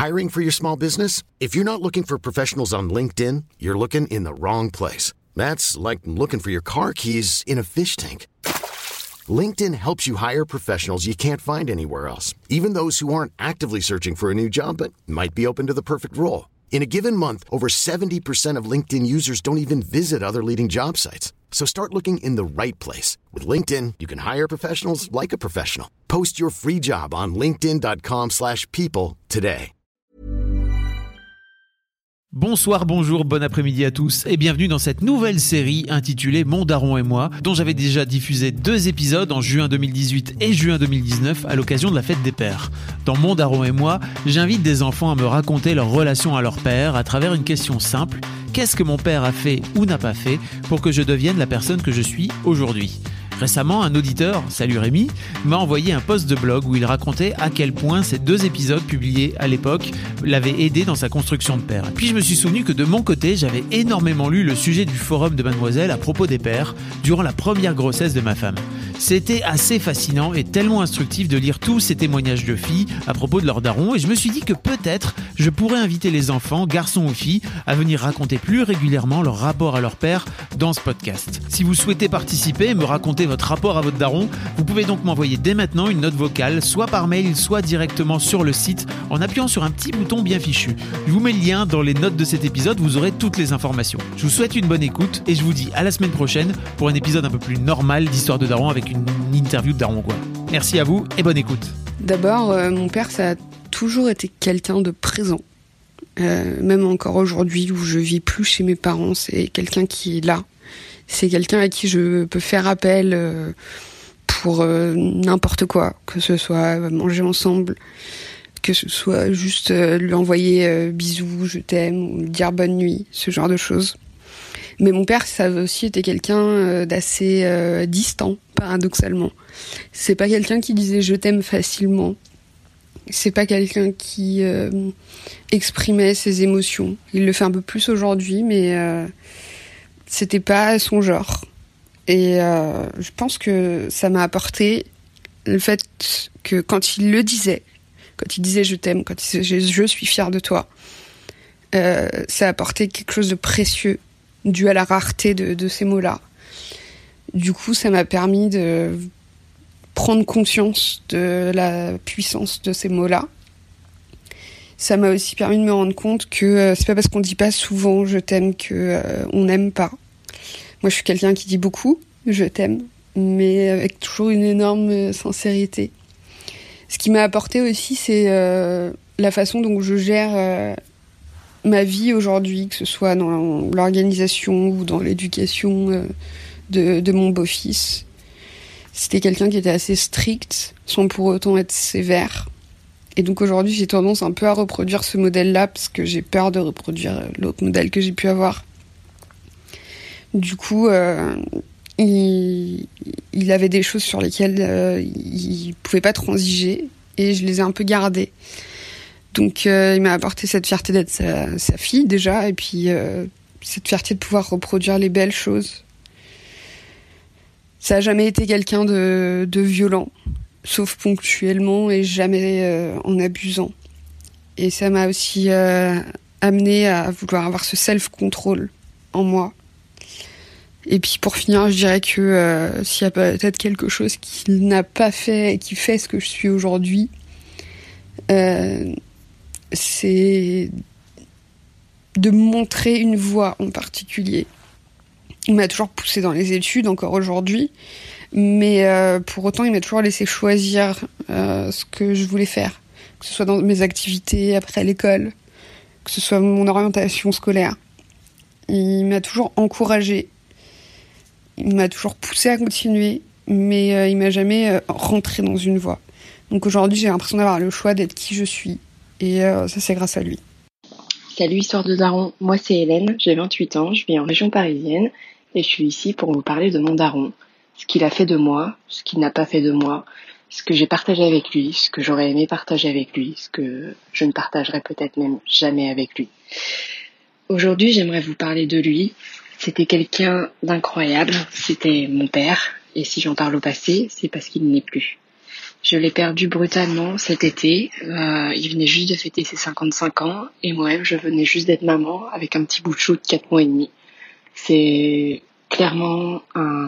Hiring for your small business? If you're not looking for professionals on LinkedIn, you're looking in the wrong place. That's like looking for your car keys in a fish tank. LinkedIn helps you hire professionals you can't find anywhere else, even those who aren't actively searching for a new job but might be open to the perfect role. In a given month, over 70% of LinkedIn users don't even visit other leading job sites. So start looking in the right place. With LinkedIn, you can hire professionals like a professional. Post your free job on linkedin.com/people today. Bonsoir, bonjour, bon après-midi à tous et bienvenue dans cette nouvelle série intitulée Mon Daron et moi, dont j'avais déjà diffusé 2 épisodes en juin 2018 et juin 2019 à l'occasion de la fête des pères. Dans Mon Daron et moi, j'invite des enfants à me raconter leur relation à leur père à travers une question simple: qu'est-ce que mon père a fait ou n'a pas fait pour que je devienne la personne que je suis aujourd'hui ? Récemment, un auditeur, salut Rémi, m'a envoyé un post de blog où il racontait à quel point ces 2 épisodes publiés à l'époque l'avaient aidé dans sa construction de père. Puis je me suis souvenu que de mon côté, j'avais énormément lu le sujet du forum de Mademoiselle à propos des pères durant la première grossesse de ma femme. C'était assez fascinant et tellement instructif de lire tous ces témoignages de filles à propos de leur daron, et je me suis dit que peut-être je pourrais inviter les enfants, garçons ou filles, à venir raconter plus régulièrement leur rapport à leur père dans ce podcast. Si vous souhaitez participer et me raconter votre rapport à votre daron, vous pouvez donc m'envoyer dès maintenant une note vocale, soit par mail, soit directement sur le site, en appuyant sur un petit bouton bien fichu. Je vous mets le lien dans les notes de cet épisode, vous aurez toutes les informations. Je vous souhaite une bonne écoute et je vous dis à la semaine prochaine pour un épisode un peu plus normal d'Histoire de daron avec une interview de daron, quoi. Merci à vous et bonne écoute. D'abord, mon père, ça a toujours été quelqu'un de présent. Même encore aujourd'hui où je vis plus chez mes parents, c'est quelqu'un qui est là. C'est quelqu'un à qui je peux faire appel pour n'importe quoi, que ce soit manger ensemble, que ce soit juste lui envoyer bisous, je t'aime, ou lui dire bonne nuit, ce genre de choses. Mais mon père, ça a aussi été quelqu'un d'assez distant, paradoxalement. C'est pas quelqu'un qui disait je t'aime facilement. C'est pas quelqu'un qui exprimait ses émotions. Il le fait un peu plus aujourd'hui, mais c'était pas son genre. Et je pense que ça m'a apporté le fait que quand il le disait, quand il disait je t'aime, quand il disait je suis fier de toi, ça a apporté quelque chose de précieux dû à la rareté de ces mots-là. Du coup, ça m'a permis de prendre conscience de la puissance de ces mots-là. Ça m'a aussi permis de me rendre compte que c'est pas parce qu'on dit pas souvent je t'aime que on n'aime pas. Moi, je suis quelqu'un qui dit beaucoup je t'aime, mais avec toujours une énorme sincérité. Ce qui m'a apporté aussi, c'est la façon dont je gère ma vie aujourd'hui, que ce soit dans l'organisation ou dans l'éducation de mon beau-fils. C'était quelqu'un qui était assez strict, sans pour autant être sévère. Et donc aujourd'hui, j'ai tendance un peu à reproduire ce modèle-là, parce que j'ai peur de reproduire l'autre modèle que j'ai pu avoir. Du coup, il avait des choses sur lesquelles il pouvait pas transiger, et je les ai un peu gardées. Donc il m'a apporté cette fierté d'être sa fille déjà, et puis cette fierté de pouvoir reproduire les belles choses. Ça a jamais été quelqu'un de violent, sauf ponctuellement et jamais en abusant. Et ça m'a aussi amené à vouloir avoir ce self-control en moi. Et puis pour finir, je dirais que s'il y a peut-être quelque chose qu'il n'a pas fait et qui fait ce que je suis aujourd'hui, c'est de montrer une voie en particulier. Il m'a toujours poussé dans les études, encore aujourd'hui, mais pour autant, il m'a toujours laissé choisir ce que je voulais faire, que ce soit dans mes activités après l'école, que ce soit mon orientation scolaire. Il m'a toujours encouragée, il m'a toujours poussé à continuer, mais il m'a jamais rentré dans une voie. Donc aujourd'hui, j'ai l'impression d'avoir le choix d'être qui je suis, et ça, c'est grâce à lui. Salut Histoire de daron, moi c'est Hélène, j'ai 28 ans, je vis en région parisienne et je suis ici pour vous parler de mon daron, ce qu'il a fait de moi, ce qu'il n'a pas fait de moi, ce que j'ai partagé avec lui, ce que j'aurais aimé partager avec lui, ce que je ne partagerai peut-être même jamais avec lui. Aujourd'hui, j'aimerais vous parler de lui. C'était quelqu'un d'incroyable, c'était mon père, et si j'en parle au passé, c'est parce qu'il n'est plus. Je l'ai perdu brutalement cet été. Il venait juste de fêter ses 55 ans et moi-même, je venais juste d'être maman avec un petit bout de chou de 4 mois et demi. C'est clairement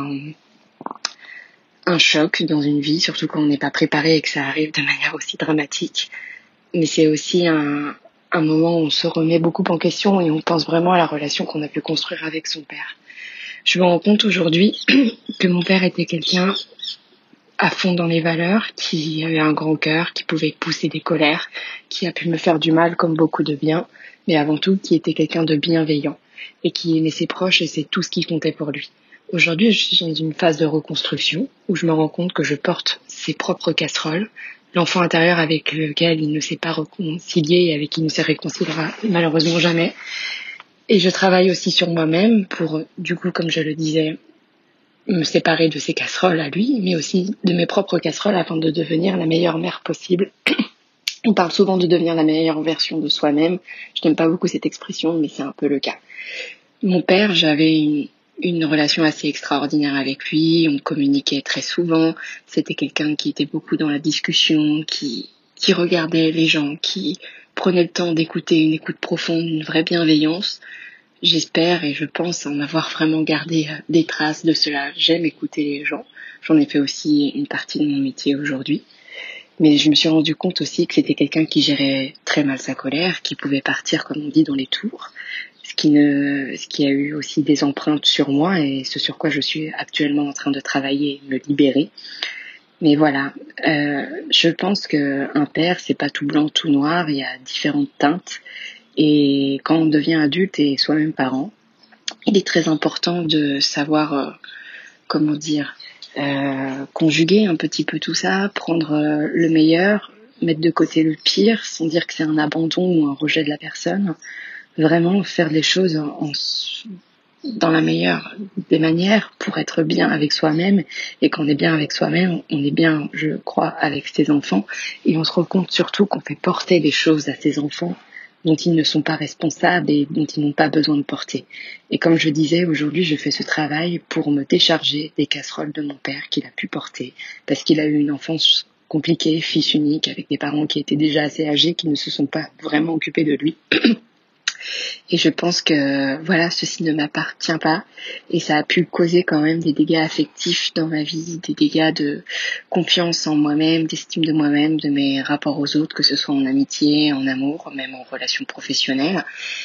un choc dans une vie, surtout quand on n'est pas préparé et que ça arrive de manière aussi dramatique. Mais c'est aussi un moment où on se remet beaucoup en question et on pense vraiment à la relation qu'on a pu construire avec son père. Je me rends compte aujourd'hui que mon père était quelqu'un à fond dans les valeurs, qui avait un grand cœur, qui pouvait pousser des colères, qui a pu me faire du mal comme beaucoup de bien, mais avant tout qui était quelqu'un de bienveillant et qui aimait ses proches et c'est tout ce qui comptait pour lui. Aujourd'hui, je suis dans une phase de reconstruction où je me rends compte que je porte ses propres casseroles, l'enfant intérieur avec lequel il ne s'est pas réconcilié et avec qui il ne se réconciliera malheureusement jamais. Et je travaille aussi sur moi-même pour, du coup, comme je le disais, me séparer de ses casseroles à lui, mais aussi de mes propres casseroles afin de devenir la meilleure mère possible. On parle souvent de devenir la meilleure version de soi-même. Je n'aime pas beaucoup cette expression, mais c'est un peu le cas. Mon père, j'avais une relation assez extraordinaire avec lui. On communiquait très souvent. C'était quelqu'un qui était beaucoup dans la discussion, qui regardait les gens, qui prenait le temps d'écouter, une écoute profonde, une vraie bienveillance. J'espère et je pense en avoir vraiment gardé des traces de cela. J'aime écouter les gens. J'en ai fait aussi une partie de mon métier aujourd'hui. Mais je me suis rendu compte aussi que c'était quelqu'un qui gérait très mal sa colère, qui pouvait partir, comme on dit, dans les tours. Ce qui a eu aussi des empreintes sur moi et ce sur quoi je suis actuellement en train de travailler et me libérer. Mais voilà, je pense qu'un père, c'est pas tout blanc, tout noir. Il y a différentes teintes. Et quand on devient adulte et soi-même parent, il est très important de savoir, conjuguer un petit peu tout ça, prendre le meilleur, mettre de côté le pire, sans dire que c'est un abandon ou un rejet de la personne. Vraiment faire les choses dans la meilleure des manières pour être bien avec soi-même. Et quand on est bien avec soi-même, on est bien, je crois, avec ses enfants. Et on se rend compte surtout qu'on fait porter des choses à ses enfants dont ils ne sont pas responsables et dont ils n'ont pas besoin de porter. Et comme je disais, aujourd'hui, je fais ce travail pour me décharger des casseroles de mon père qu'il a pu porter, parce qu'il a eu une enfance compliquée, fils unique, avec des parents qui étaient déjà assez âgés, qui ne se sont pas vraiment occupés de lui. Et je pense que voilà, ceci ne m'appartient pas et ça a pu causer quand même des dégâts affectifs dans ma vie, des dégâts de confiance en moi-même, d'estime de moi-même, de mes rapports aux autres, que ce soit en amitié, en amour, même en relation professionnelle.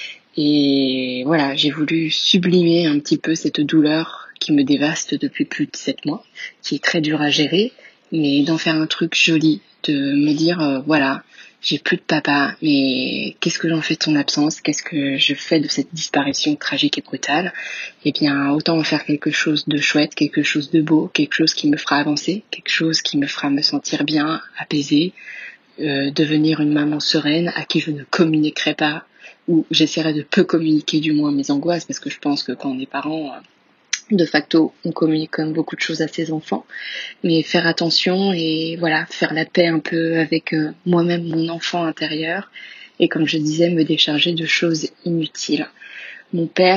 Et voilà, j'ai voulu sublimer un petit peu cette douleur qui me dévaste depuis plus de 7 mois, qui est très dure à gérer, mais d'en faire un truc joli, de me dire voilà, j'ai plus de papa, mais qu'est-ce que j'en fais de son absence? Qu'est-ce que je fais de cette disparition tragique et brutale? Eh bien, autant en faire quelque chose de chouette, quelque chose de beau, quelque chose qui me fera avancer, quelque chose qui me fera me sentir bien, apaisée, devenir une maman sereine à qui je ne communiquerai pas, ou j'essaierai de peu communiquer du moins mes angoisses, parce que je pense que quand on est parent, de facto, on communique comme beaucoup de choses à ses enfants, mais faire attention et voilà, faire la paix un peu avec moi-même, mon enfant intérieur, et comme je disais, me décharger de choses inutiles. Mon père,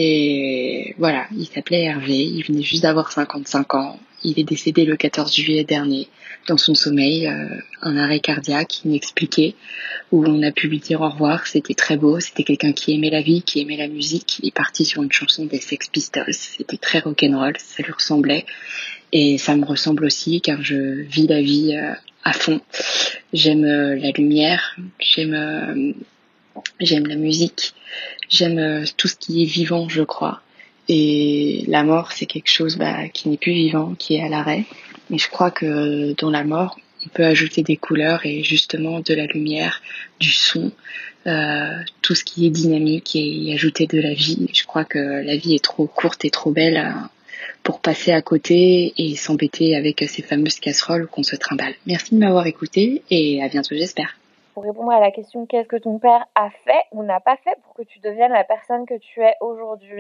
il s'appelait Hervé, il venait juste d'avoir 55 ans, il est décédé le 14 juillet dernier, dans son sommeil, un arrêt cardiaque inexpliqué, où on a pu lui dire au revoir, c'était très beau, c'était quelqu'un qui aimait la vie, qui aimait la musique, il est parti sur une chanson des Sex Pistols, c'était très rock'n'roll, ça lui ressemblait, et ça me ressemble aussi, car je vis la vie à fond. J'aime la lumière, j'aime la musique, j'aime tout ce qui est vivant, je crois. Et la mort, c'est quelque chose qui n'est plus vivant, qui est à l'arrêt. Mais je crois que dans la mort, on peut ajouter des couleurs et justement de la lumière, du son, tout ce qui est dynamique et y ajouter de la vie. Je crois que la vie est trop courte et trop belle pour passer à côté et s'embêter avec ces fameuses casseroles qu'on se trimballe. Merci de m'avoir écouté et à bientôt, j'espère. Pour répondre à la question qu'est-ce que ton père a fait ou n'a pas fait pour que tu deviennes la personne que tu es aujourd'hui,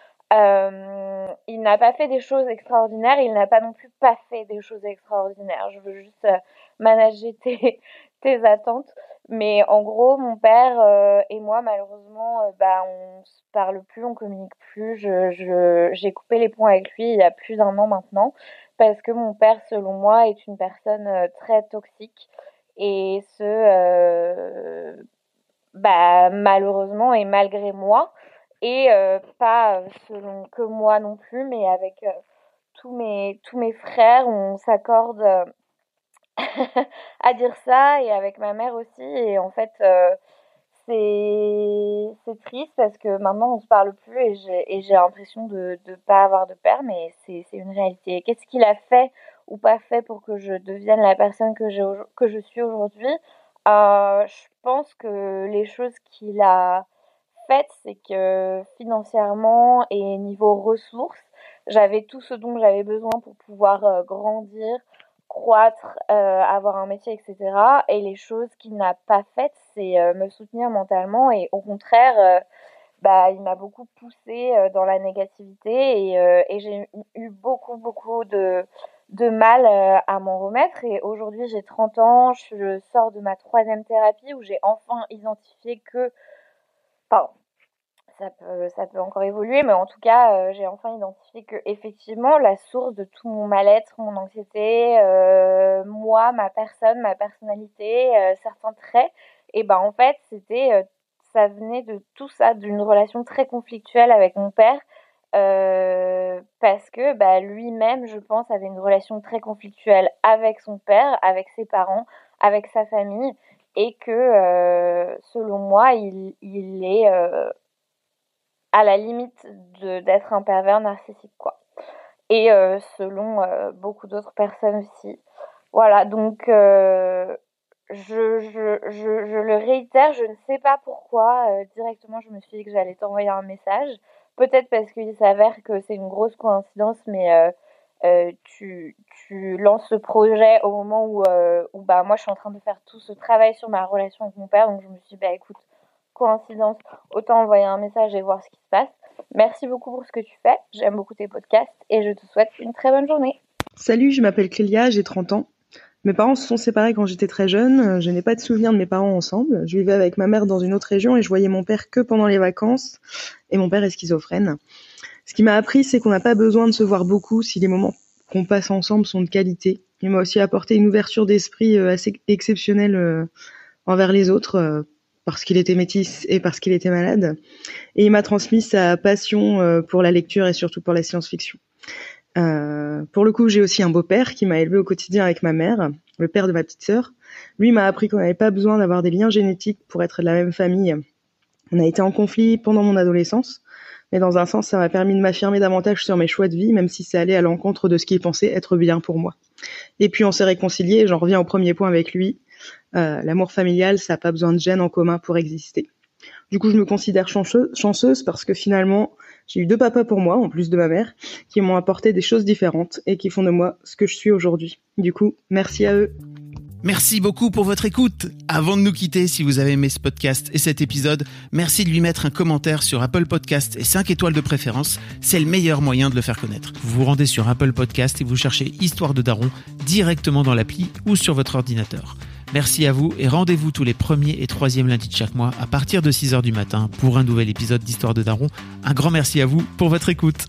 il n'a pas fait des choses extraordinaires, il n'a pas non plus pas fait des choses extraordinaires. Je veux juste manager tes attentes. Mais en gros, mon père et moi, malheureusement, on se parle plus, on communique plus. J'ai coupé les ponts avec lui il y a plus d'1 an maintenant. parce que mon père, selon moi, est une personne très toxique et malheureusement et malgré moi et pas selon que moi non plus, mais avec tous mes frères, on s'accorde à dire ça et avec ma mère aussi et en fait c'est triste parce que maintenant on se parle plus et j'ai l'impression de pas avoir de père, mais c'est une réalité. Qu'est-ce qu'il a fait ou pas fait pour que je devienne la personne que je suis aujourd'hui? Je pense que les choses qu'il a faites, c'est que financièrement et niveau ressources, j'avais tout ce dont j'avais besoin pour pouvoir grandir, croître, avoir un métier, etc. Et les choses qu'il n'a pas faites, c'est me soutenir mentalement et au contraire, il m'a beaucoup poussée dans la négativité et j'ai eu beaucoup de mal à m'en remettre. Et aujourd'hui, j'ai 30 ans, je sors de ma 3e thérapie où j'ai enfin identifié que... Pardon. Ça peut encore évoluer, mais en tout cas, j'ai enfin identifié que effectivement la source de tout mon mal-être, mon anxiété, moi, ma personne, ma personnalité, certains traits, et en fait, ça venait de tout ça, d'une relation très conflictuelle avec mon père, parce que lui-même, je pense, avait une relation très conflictuelle avec son père, avec ses parents, avec sa famille, et que selon moi, il est à la limite d'être un pervers narcissique, quoi. Et selon beaucoup d'autres personnes aussi. Voilà, donc je le réitère, je ne sais pas pourquoi directement je me suis dit que j'allais t'envoyer un message. Peut-être parce qu'il s'avère que c'est une grosse coïncidence, mais tu lances ce projet au moment où moi je suis en train de faire tout ce travail sur ma relation avec mon père, donc je me suis dit écoute, coïncidence, autant envoyer un message et voir ce qui se passe. Merci beaucoup pour ce que tu fais, j'aime beaucoup tes podcasts et je te souhaite une très bonne journée. Salut, je m'appelle Clélia, j'ai 30 ans. Mes parents se sont séparés quand j'étais très jeune, je n'ai pas de souvenir de mes parents ensemble. Je vivais avec ma mère dans une autre région et je voyais mon père que pendant les vacances et mon père est schizophrène. Ce qui m'a appris, c'est qu'on n'a pas besoin de se voir beaucoup si les moments qu'on passe ensemble sont de qualité. Il m'a aussi apporté une ouverture d'esprit assez exceptionnelle envers les autres, parce qu'il était métis et parce qu'il était malade. Et il m'a transmis sa passion pour la lecture et surtout pour la science-fiction. Pour le coup, j'ai aussi un beau-père qui m'a élevé au quotidien avec ma mère, le père de ma petite sœur. Lui m'a appris qu'on n'avait pas besoin d'avoir des liens génétiques pour être de la même famille. On a été en conflit pendant mon adolescence, mais dans un sens, ça m'a permis de m'affirmer davantage sur mes choix de vie, même si ça allait à l'encontre de ce qu'il pensait être bien pour moi. Et puis on s'est réconciliés, j'en reviens au premier point avec lui. L'amour familial, ça n'a pas besoin de gènes en commun pour exister. Du coup, je me considère chanceuse parce que finalement, j'ai eu 2 papas pour moi, en plus de ma mère, qui m'ont apporté des choses différentes et qui font de moi ce que je suis aujourd'hui. Du coup, merci à eux. Merci beaucoup pour votre écoute. Avant de nous quitter, si vous avez aimé ce podcast et cet épisode, merci de lui mettre un commentaire sur Apple Podcast et 5 étoiles de préférence. C'est le meilleur moyen de le faire connaître. Vous vous rendez sur Apple Podcast et vous cherchez Histoire de Daron directement dans l'appli ou sur votre ordinateur. Merci à vous et rendez-vous tous les 1er et 3e lundis de chaque mois à partir de 6h du matin pour un nouvel épisode d'Histoire de Daron. Un grand merci à vous pour votre écoute.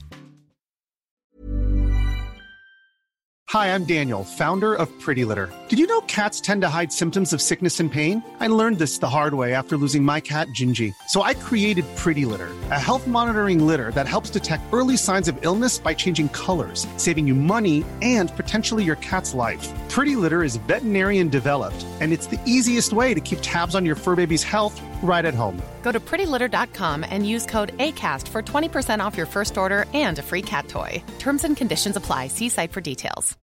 Hi, I'm Daniel, founder of Pretty Litter. Did you know cats tend to hide symptoms of sickness and pain? I learned this the hard way after losing my cat, Gingy. So I created Pretty Litter, a health monitoring litter that helps detect early signs of illness by changing colors, saving you money and potentially your cat's life. Pretty Litter is veterinarian developed, and it's the easiest way to keep tabs on your fur baby's health right at home. Go to prettylitter.com and use code ACAST for 20% off your first order and a free cat toy. Terms and conditions apply. See site for details.